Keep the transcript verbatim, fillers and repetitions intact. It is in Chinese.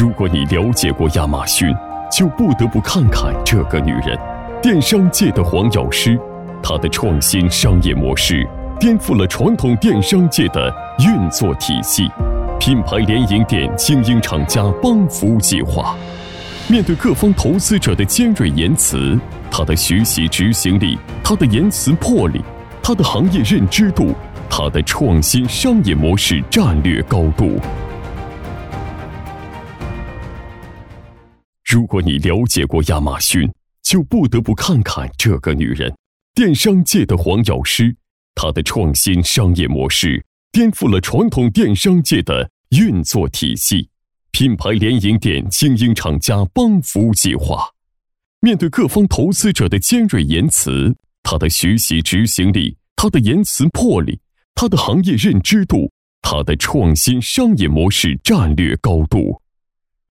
如果你了解过亚马逊，就不得不看看这个女人，电商界的黄药师。她的创新商业模式颠覆了传统电商界的运作体系，品牌联营店精英厂家帮扶计划。面对各方投资者的尖锐言辞，她的学习执行力，她的言辞魄力，她的行业认知度，她的创新商业模式战略高度。如果你了解过亚马逊，就不得不看看这个女人，电商界的黄药师。她的创新商业模式颠覆了传统电商界的运作体系，品牌联营店精英厂家帮扶计划。面对各方投资者的尖锐言辞，她的学习执行力，她的言辞魄力，她的行业认知度，她的创新商业模式战略高度。